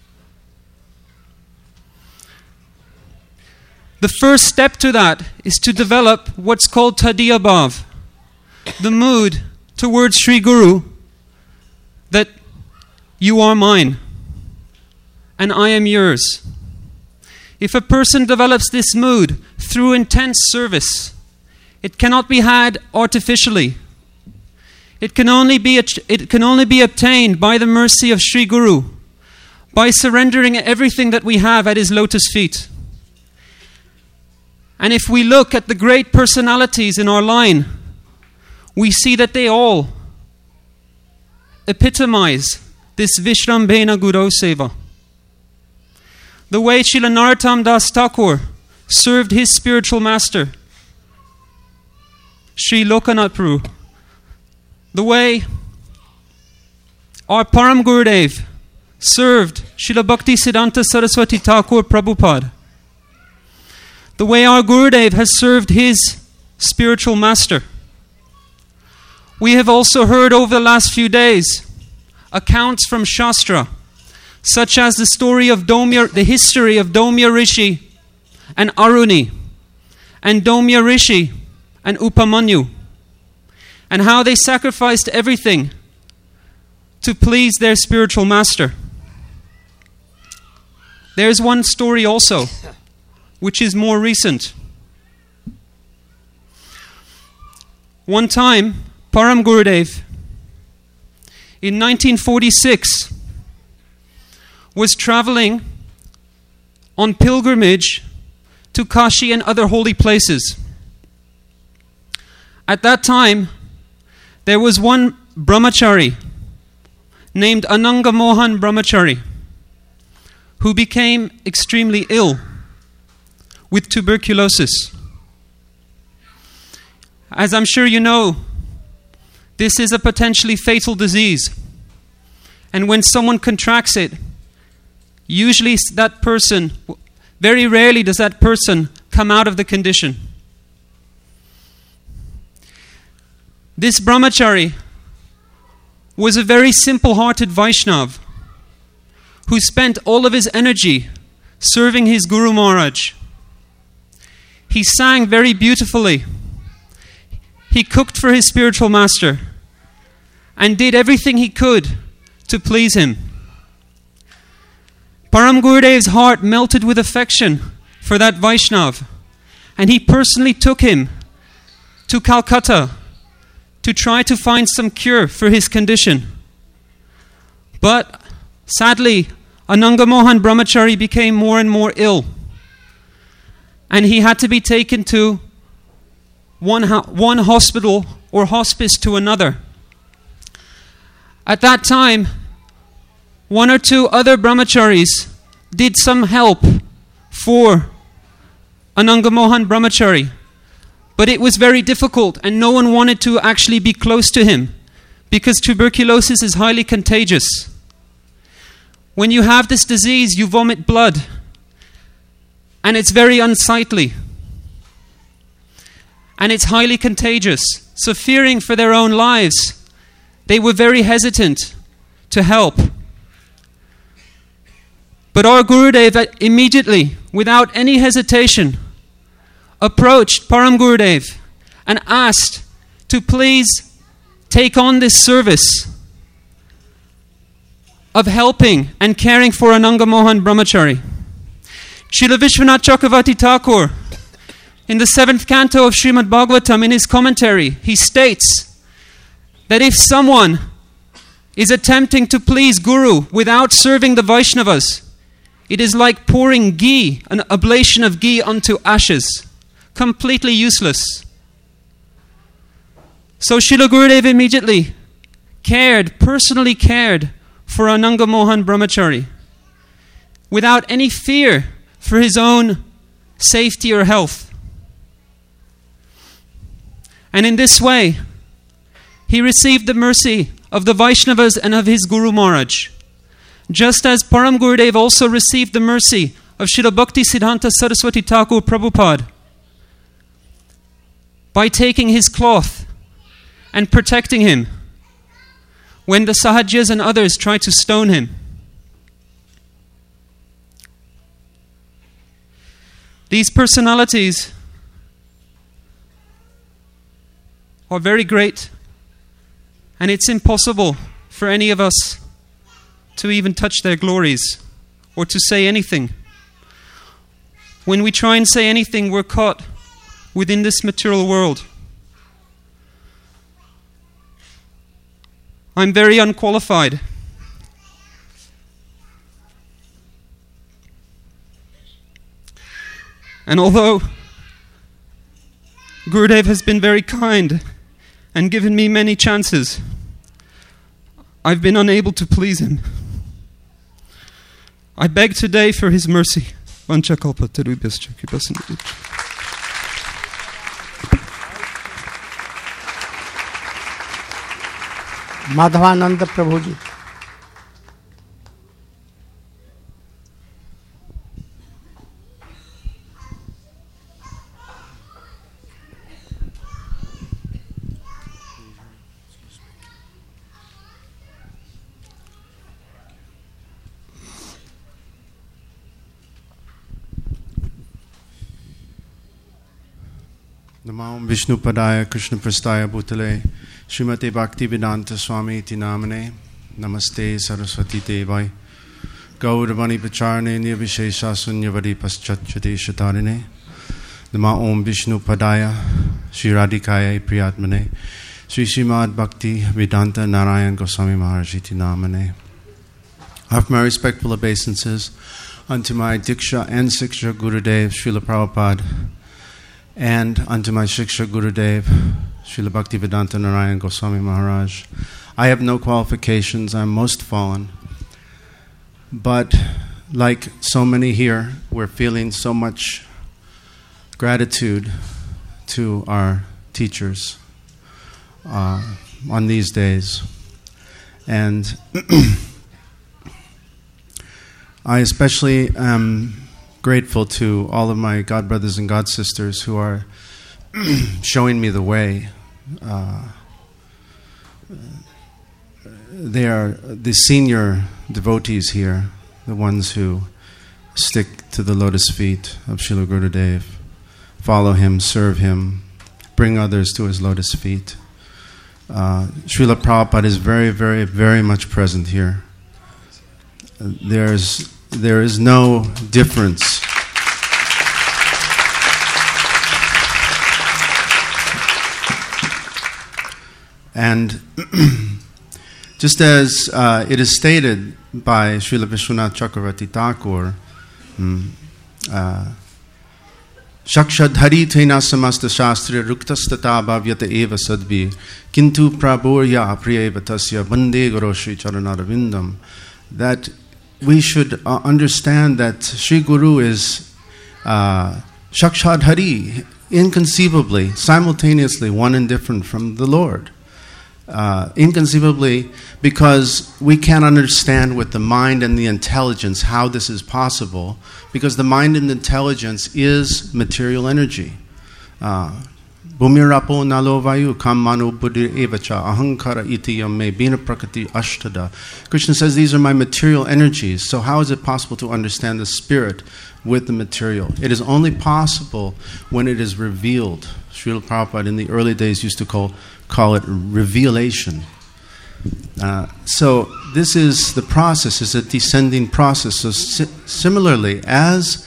The first step to that is to develop what's called Tadiya Bhav, the mood towards Sri Guru that you are mine and I am yours. If a person develops this mood through intense service, it cannot be had artificially. It can only be it can only be obtained by the mercy of Sri Guru, by surrendering everything that we have at his lotus feet. And if we look at the great personalities in our line, we see that they all epitomize this Vishrambena Guru Seva. The way Srila Narottam Das Thakur served his spiritual master, Sri Lokanath Prabhu. The way our Param Gurudev served Srila Bhakti Siddhanta Saraswati Thakur Prabhupada. The way our Gurudev has served his spiritual master. We have also heard over the last few days accounts from Shastra, such as the story of Domya, the history of Domya Rishi and Aruni, and Domya Rishi and Upamanyu, and how they sacrificed everything to please their spiritual master. there's one story also, which is more recent. One time, Param Gurudev, in nineteen forty-six, was traveling on pilgrimage to Kashi and other holy places. At that time, there was one brahmachari named Ananga Mohan Brahmachari who became extremely ill with tuberculosis. As I'm sure you know, this is a potentially fatal disease. And when someone contracts it, usually that person, very rarely does that person come out of the condition. This brahmachari was a very simple-hearted Vaishnav who spent all of his energy serving his Guru Maharaj. He sang very beautifully. He cooked for his spiritual master and did everything he could to please him. Param Gurudev's heart melted with affection for that Vaishnav, and he personally took him to Calcutta to try to find some cure for his condition. But sadly, Ananga Mohan Brahmachari became more and more ill, and he had to be taken to one, ho- one hospital or hospice to another. At that time, one or two other brahmacharis did some help for Ananga Mohan Brahmachari, but it was very difficult and no one wanted to actually be close to him because tuberculosis is highly contagious. When you have this disease, you vomit blood and it's very unsightly and it's highly contagious. So fearing for their own lives, they were very hesitant to help. But our Gurudev immediately, without any hesitation, approached Param Gurudev and asked to please take on this service of helping and caring for Ananga Mohan Brahmachari. Srila Vishwanath Chakravarti Thakur, in the seventh canto of Srimad Bhagavatam, in his commentary, he states that if someone is attempting to please Guru without serving the Vaishnavas, it is like pouring ghee, an oblation of ghee onto ashes. Completely useless. So Srila Gurudev immediately cared, personally cared for Ananga Mohan Brahmachari without any fear for his own safety or health. And in this way, he received the mercy of the Vaishnavas and of his Guru Maharaj, just as Param Gurudev also received the mercy of Srila Bhakti Siddhanta Saraswati Thakur Prabhupada by taking his cloth and protecting him when the Sahajyas and others tried to stone him. These personalities are very great, and it's impossible for any of us to even touch their glories or to say anything. When we try and say anything, we're caught within this material world. I'm very unqualified. And although Gurudev has been very kind and given me many chances, I've been unable to please him. I beg today for his mercy. Vanchakalpa tarubhyascha kripasindhu. Madhavananda Prabhuji. Namo Vishnu Padaya Krishna Prastaya Bhutale Srimate Bhakti Vedanta Swami Iti Namane Namaste Saraswati Devai Gauravani Pacharne Nirvishesha Sunyavari Paschachati Shatarine Nama Om Vishnu Padaya Shri Radhikaya Priyatmane Shri Srimad Bhakti Vedanta Narayan Goswami Maharajiti Namane. I offer my respectful obeisances unto my Diksha and Siksha Gurudev Srila Prabhupada, and unto my Shiksha Gurudev Srila Bhakti Vedanta Narayan Goswami Maharaj. I have no qualifications, I am most fallen. But like so many here, we're feeling so much gratitude to our teachers uh, on these days. And I especially am grateful to all of my God brothers and God sisters who are showing me the way. Uh, they are the senior devotees here, the ones who stick to the lotus feet of Srila Gurudev, follow him, serve him, bring others to his lotus feet. Uh, Srila Prabhupada is very, very, very much present here. Uh, there's, there is no difference. And just as uh, it is stated by Srila Vishwanath Chakravarti Thakur, um, uh, Shakshadhari Tena Samasta Shastri Ruktastata Bhavyata Eva Sadvi Kintu Prabhurya Apriyeva Tasya Bande Guru Shri Charanarvindam, that we should uh, understand that Sri Guru is uh, Shakshadhari, inconceivably, simultaneously one and different from the Lord. Uh, inconceivably, because we can't understand with the mind and the intelligence how this is possible, because the mind and intelligence is material energy. Bhumirapo nalo vayu kam mano buddhi evacha ahankara iti yamme bina prakati ashtada. Krishna says these are my material energies, so how is it possible to understand the spirit with the material? It is only possible when it is revealed. Srila Prabhupada in the early days used to call call it revelation. Uh, so this is the process, it's a descending process. So si- similarly, as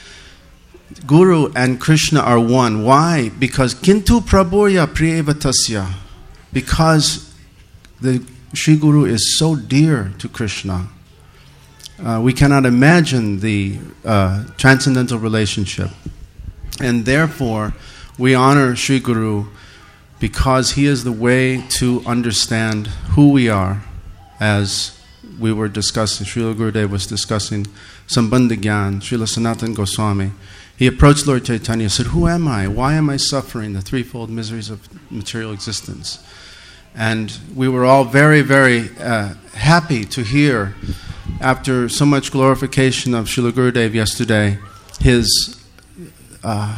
Guru and Krishna are one, why? Because Kintu Prabhurya Priyevatasya, because the Sri Guru is so dear to Krishna. Uh, we cannot imagine the uh, transcendental relationship. And therefore, we honor Sri Guru because he is the way to understand who we are, as we were discussing. Srila Gurudev was discussing Sambandha Gyan, Srila Sanatana Goswami. He approached Lord Chaitanya and said, who am I? Why am I suffering the threefold miseries of material existence? And we were all very, very uh, happy to hear, after so much glorification of Srila Gurudev yesterday, his uh,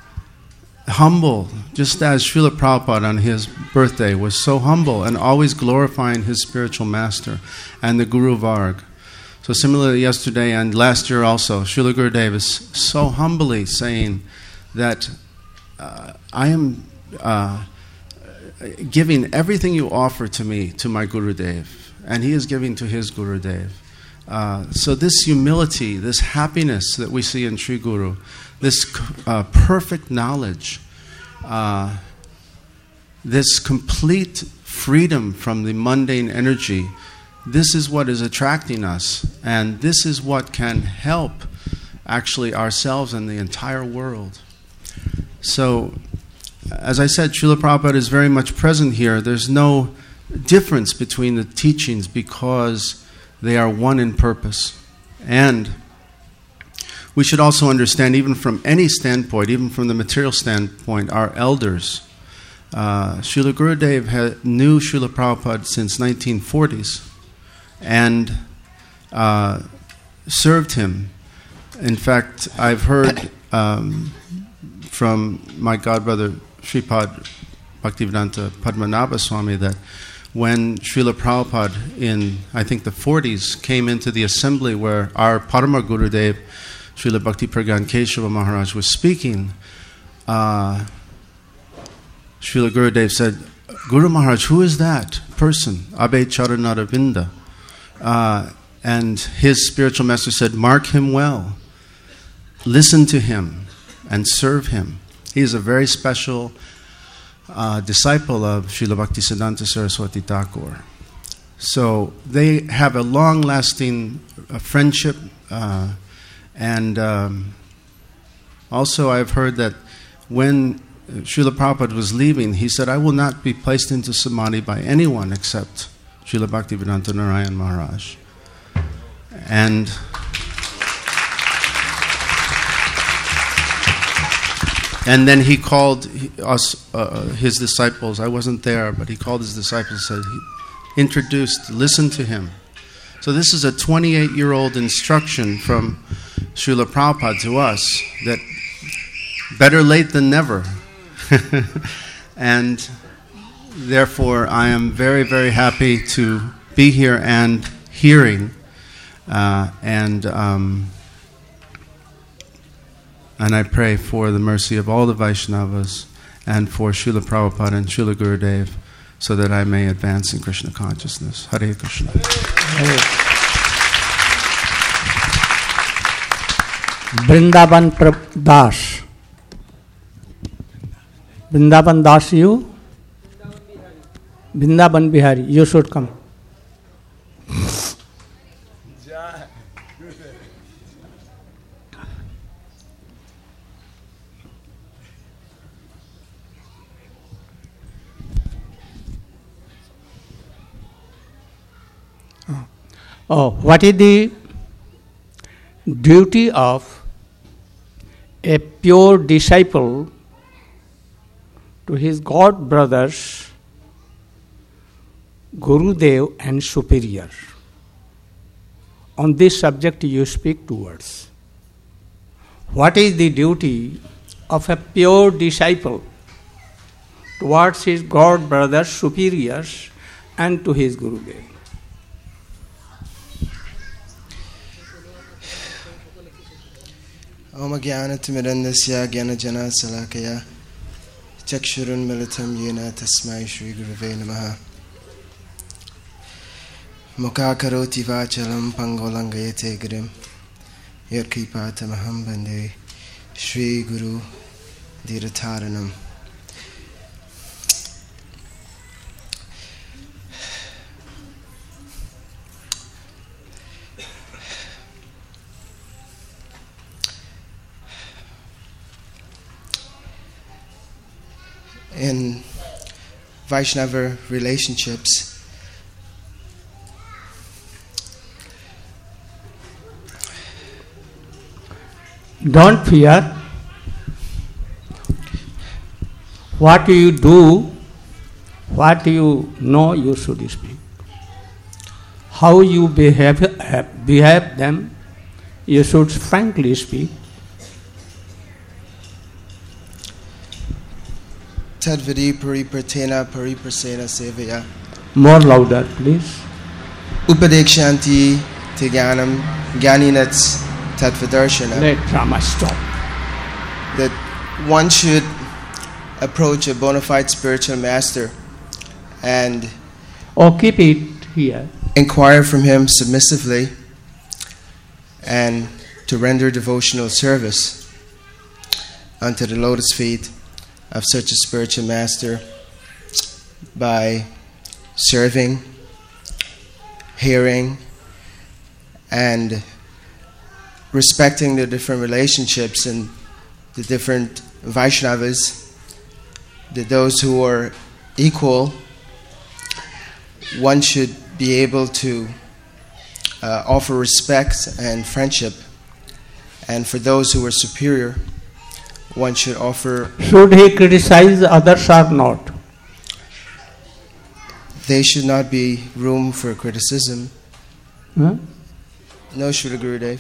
humble, just as Srila Prabhupada on his birthday was so humble and always glorifying his spiritual master and the Guru Varg. So similarly yesterday and last year also, Srila Gurudev is so humbly saying that uh, I am uh, giving everything you offer to me to my Gurudev, and he is giving to his Gurudev. Uh, so this humility, this happiness that we see in Sri Guru, this uh, perfect knowledge, uh, this complete freedom from the mundane energy, this is what is attracting us, and this is what can help actually ourselves and the entire world. So, as I said, Srila Prabhupada is very much present here. There's no difference between the teachings because they are one in purpose. And we should also understand, even from any standpoint, even from the material standpoint, our elders. Uh, Srila Gurudev had, knew Srila Prabhupada since nineteen forties and uh, served him. In fact, I've heard um, from my godbrother Sripad Bhaktivedanta Padmanabha Swami that when Srila Prabhupada in, I think, the forties came into the assembly where our Parama Gurudev, Srila Bhakti Pragyan Keshava Maharaj, was speaking, uh, Srila Gurudev said, Guru Maharaj, who is that person? Abhay Charanaravinda. Uh, And his spiritual master said, mark him well. Listen to him and serve him. He is a very special uh, disciple of Srila Bhaktisiddhanta Saraswati Thakur. So they have a long-lasting uh, friendship. Uh, and um, also I've heard that when Srila Prabhupada was leaving, he said, I will not be placed into samadhi by anyone except Srila Bhaktivedanta Narayan Maharaj. And and then he called us, uh, his disciples. I wasn't there, but he called his disciples and said, he introduced, listen to him. So this is a twenty-eight-year-old instruction from Srila Prabhupada to us that better late than never. And therefore, I am very, very happy to be here and hearing, uh, and um, and I pray for the mercy of all the Vaishnavas and for Srila Prabhupada and Srila Gurudev, so that I may advance in Krishna consciousness. Hare Krishna. Vrindavan Prab- Das. Vrindavan Das, you? Vrindavan Bihari, you should come. Oh, what is the duty of a pure disciple to his god brothers, Gurudev and superior? On this subject you speak two words. What is the duty of a pure disciple towards his god brothers, superiors, and to his Gurudev? Om Jnanatimirandasya Jnanajana Salakaya Chakshurun Militam Yena Tasmai Shri Guruve Namaha Mukha Karoti Vachalam Pangolangayate Grim Yerkipatamaham Bande Shri Guru Dirataranam. In Vaishnava relationships, don't fear. What you do, what you know, you should speak. How you behave, behave them, you should frankly speak. Tadvidi paripratena pariprasena sevaya. More louder, please. Upadekshanti tigyanam gyaninats tatvadarshana. Let drama stop. That one should approach a bona fide spiritual master and Oh, keep it here. inquire from him submissively and to render devotional service unto the lotus feet of such a spiritual master by serving, hearing, and respecting the different relationships and the different Vaishnavas, that those who are equal, one should be able to uh, offer respect and friendship, and for those who are superior, one should offer. Should he criticize others or not? They should not be room for criticism. Huh? No, Srila Gurudev.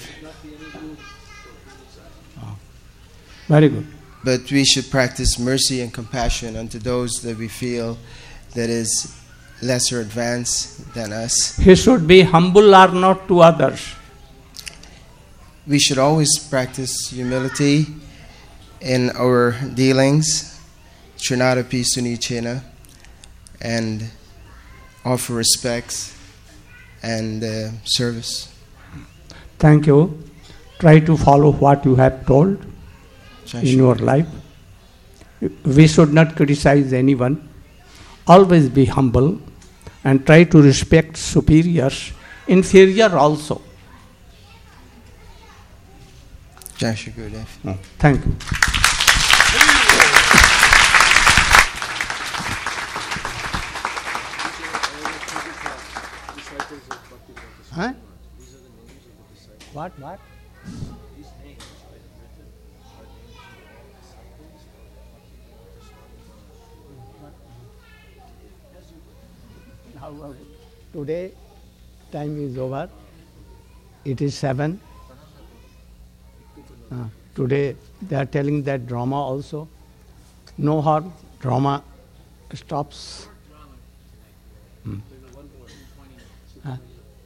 Oh. Very good. But we should practice mercy and compassion unto those that we feel that is lesser advanced than us. He should be humble or not to others. We should always practice humility in our dealings, Trinadapi Sunichena, and offer respects and uh, service. Thank you. Try to follow what you have told in your life. We should not criticize anyone. Always be humble and try to respect superiors, inferior also. Jai Shri Gurudev. Oh, thank you. Huh? What? What? Now, uh, today, time is over. It is seven. Uh, today, they are telling that drama also. No harm. Drama stops. Hmm. Huh?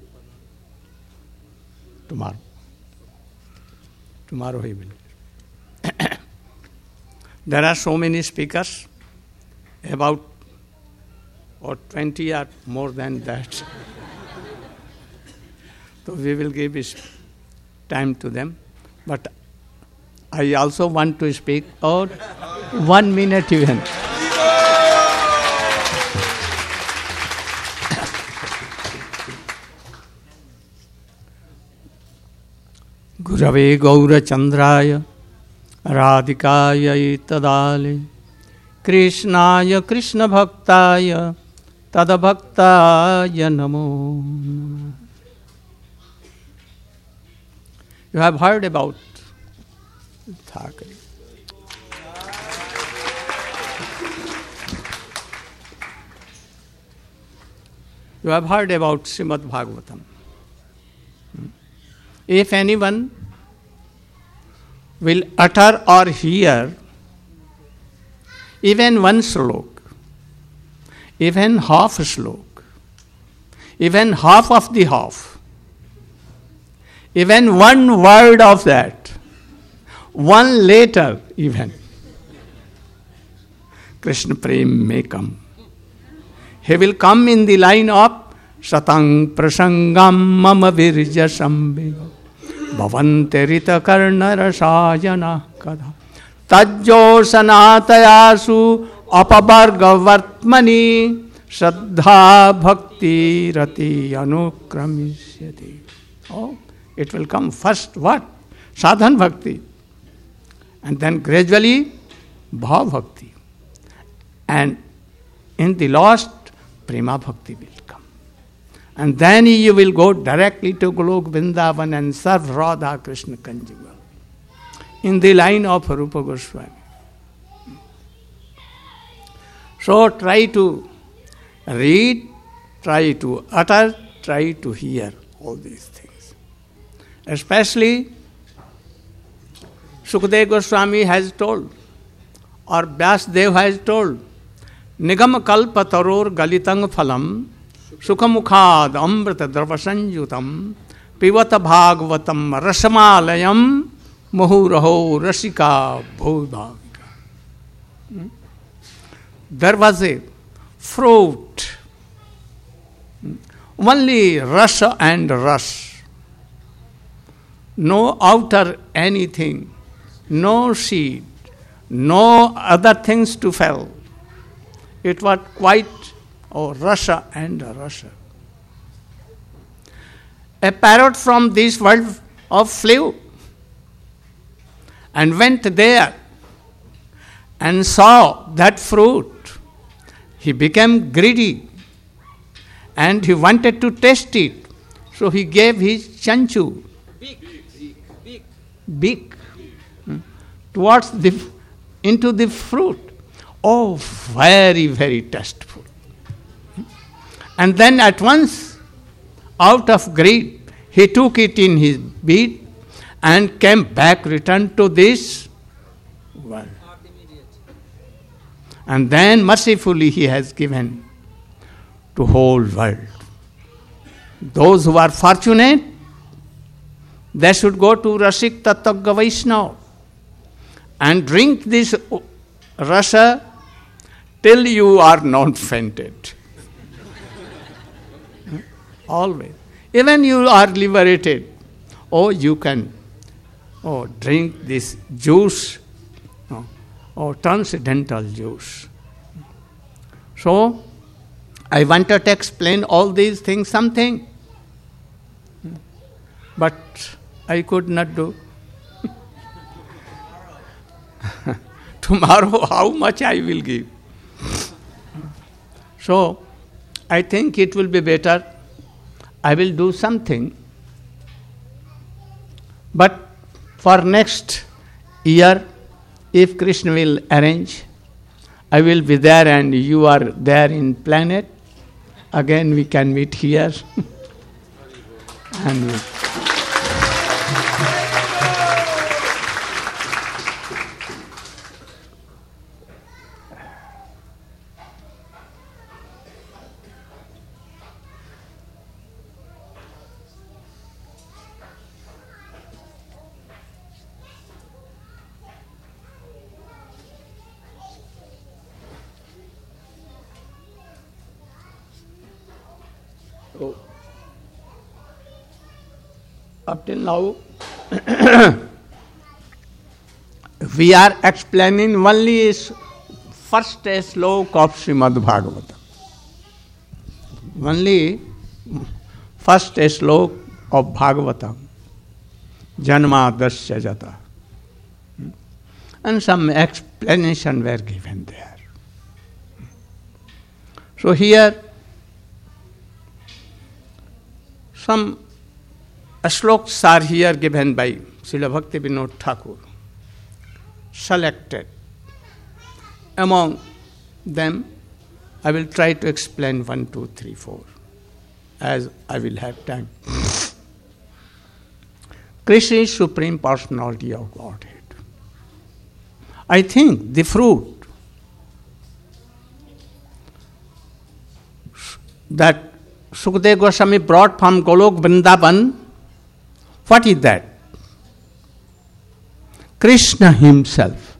Tomorrow. Tomorrow he will. There are so many speakers, about or twenty or more than that. So we will give his time to them. But I also want to speak or one minute even. Gurave Gaurachandraya Radhikaya Tadale Krishnaya Krishna Bhaktaya Tadabhaktaya Namo. You have heard about Thakre. You have heard about Srimad Bhagavatam. If anyone will utter or hear even one slok, even half a slok, even half of the half, even one word of that, one letter even, Krishna Prem may come. He will come in the line of Satang Prasangam Mama Virja Sambhiga Bhavante Rita Karna Rasayana Kada Tajjo Sanatayasu Apabarga Vartmani Shraddha Bhakti Rati Anukramisyati. Oh, it will come first what? Sadhan Bhakti. And then gradually Bhav Bhakti. And in the last Prema Bhakti will come. And then you will go directly to Golok Vrindavan and serve Radha Krishna conjugal in the line of Rupa Goswami. So try to read, try to utter, try to hear all these things. Especially Sukadeva Goswami has told, or Vyasdev has told, Nigam kalpa taror galitang phalam sukhamukhad amrita dravasanjutam pivata bhagavatam rasamalayam muhuraho rasika bhodhavika. There was a fruit, only rasa and ras, no outer anything, no seed, no other things to fall. It was quite oh, rasa and rasa. A parrot from this world of flew and went there and saw that fruit. He became greedy and he wanted to taste it. So he gave his chanchu, beak, beak, beak hmm, towards the into the fruit. Oh, very, very tasteful. And then at once, out of greed, he took it in his beak and came back, returned to this world. And then mercifully he has given to whole world. Those who are fortunate, they should go to Rasik Tattva Vaishnava and drink this rasa till you are not fainted. Always. Even you are liberated, oh, you can oh, drink this juice, oh, oh, transcendental juice. So, I wanted to explain all these things, something, but I could not do. Tomorrow, how much I will give? So, I think it will be better. I will do something. But for next year, if Krishna will arrange, I will be there and you are there in planet. Again, we can meet here. and we So, up till now, we are explaining only first slok of Srimad Bhagavatam. Only first slok of Bhagavatam. Janma dasya jata. And some explanation were given there. So here, some sloks are here given by Srila Bhaktivinoda Thakur, selected. Among them, I will try to explain one, two, three, four, as I will have time. Krishna is Supreme Personality of Godhead. I think the fruit that Sukadeva Goswami brought from Golok Vrindavan, what is that? Krishna himself.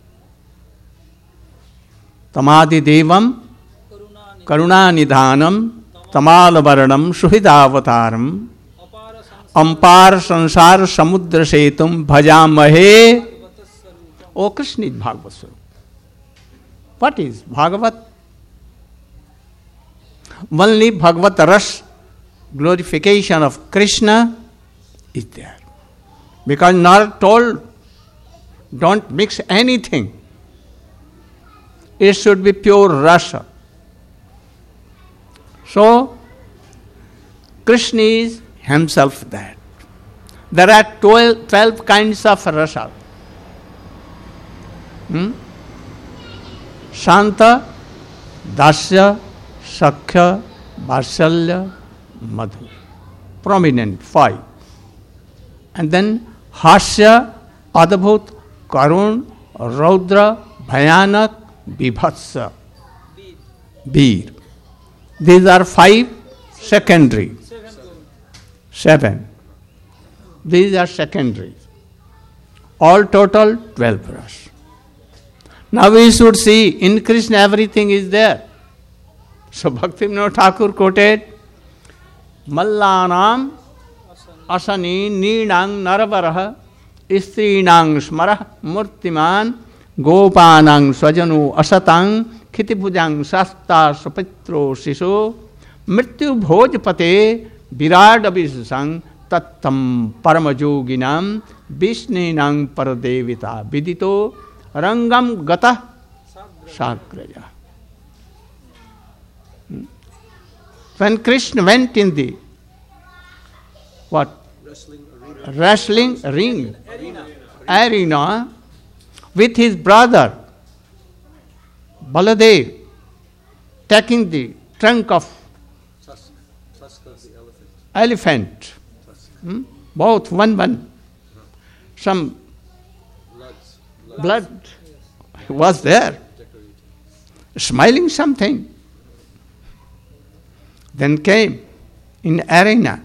Tamadi Devam Karuna Nidhanam Tamalavaranam Suhidavataram Ampar Sansar Samudra Setum Bhajamahe. Oh, Krishna is Bhagavat Swarup. What is Bhagavat? Only Bhagavat Ras, glorification of Krishna, is there. Because not told, don't mix anything. It should be pure rasa. So, Krishna is himself that. There are twelve, twelve kinds of rasa. Hmm? Shanta, Dasya, Sakhya, Vatsalya, Madhu. Prominent, five. And then Hasya, Adbhut, Karun, Raudra, Bhayanak, Vibhatsa, Veer. These are five secondary. Seven. These are secondary. All total twelve rasa. Now we should see, in Krishna everything is there. So Bhaktivinoda Thakur quoted, Mallanam asani neenang naravaraha istrinang smarah murtiman gopanang swajanu asatang khitibhujang sasta supitro siso mrityu bhojpate viradabhisang tattam paramajoginam vishninang paradevita vidito rangam gata sagraya. When Krishna went in the what? Wrestling arena, Wrestling ring, arena. arena with his brother Baladev, taking the trunk of tusk, tusk of the elephant. elephant. Hmm? Both one one. Some blood, blood. blood was there, smiling something. Then came in arena.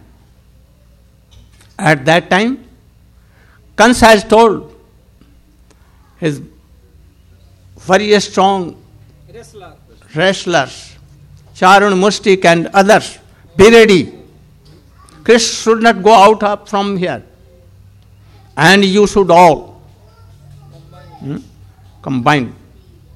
At that time, Kansa has told his very strong Wrestler. wrestlers, Charun, Mustik and others, be ready. Krishna should not go out up from here. and you should all hmm, combine